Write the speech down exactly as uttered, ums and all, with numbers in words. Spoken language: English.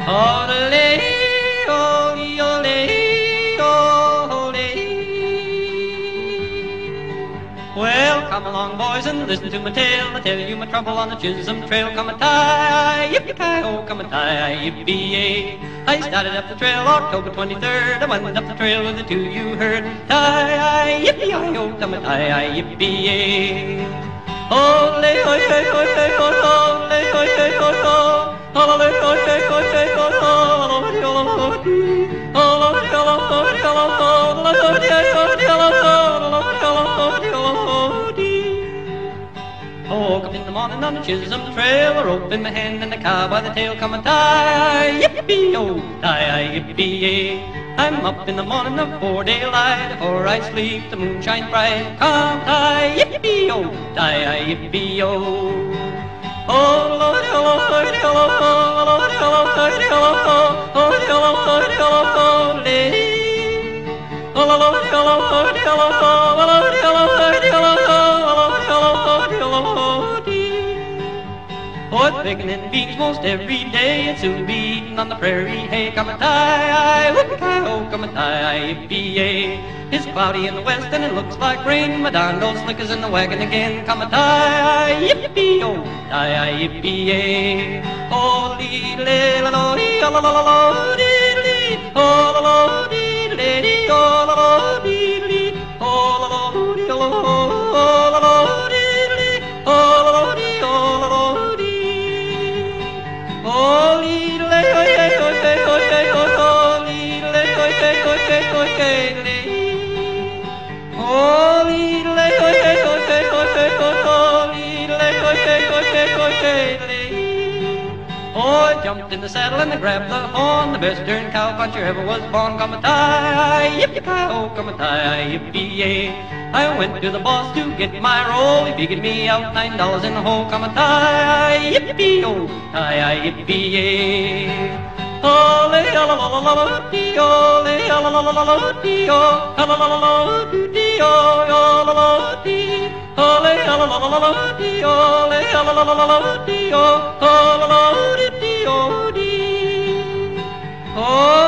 Ole, ole, ole, ole. Well, come along, boys, and listen to my tale. I tell you my trouble on the Chisholm Trail. Come a tie, yippee-ki-oh, come a tie, yippee-yay. I started up the trail October twenty-third. I went up the trail with the two you heard. Tie, yippee-yi-oh, come a tie, yippee-yay. Ole, ole, ole, ole, ole, ole, ole, ole. Oh, woke up in the morning on the Chisholm Trail, a rope in my hand and a cow by the tail. Come and tie, yippee-oh, tie, yippee-yay. I'm up in the morning of four daylight, before I sleep the moon shines bright. Come tie, yippee-oh, tie, yippee-oh. Oh, Lord, oh, Lord, oh, Lord, oh, Lord, oh, Lord, oh, Lord, oh, Lord, lady. Oh, Lord, oh, Lord, oh, Lord, oh, Lord, oh, Lord, oh, Lord, oh, Lord. Oh, it's picking in beach most every day, and soon be eating on the prairie. Hey, come and tie, whoop-a-ki-oh, come and tie, yippee-yay. It's cloudy in the west and it looks like rain. My darn old slicker's in the wagon again. Come and tie, yippee-oh, tie, yippee-yay. Oh, lee-lee-la-lo-dee, oh-la-la-la-lo-dee-lee, oh-la-la-dee-lee, oh-la-la-dee-lee, oh-la-la-dee, oh-la-la-dee-lee, oh-la-la-dee, oh-la-la-dee. Oh, lee-lee, oh-yay, oh-yay, oh-yay, oh-oh, lee-lee, oh-yay, oh-yay, oh-yay, lee. Oh, lee-lee, oh-yay, oh-yay, oh-yay, oh-oh, lee-lee, oh-yay, oh-yay, oh-yay, lee. Oh, I jumped in the saddle and I grabbed the horn, the best darn cowpuncher ever was born. Come a tie, yippee-ki-oh, come a tie, yippee-yay. I went to the boss to get my roll. He figured me out nine dollars in the hole. Come a tie, yippee-oh, tie, yippee-yay. Ole, la la la la la la, dee, ole, la la la la la la, dee, oh, la la la la la, dee, oh, la la la dee. Ole, la la la la la la, dee, ole, la la la la la la, dee, oh, la la la dee, oh, dee. Oh.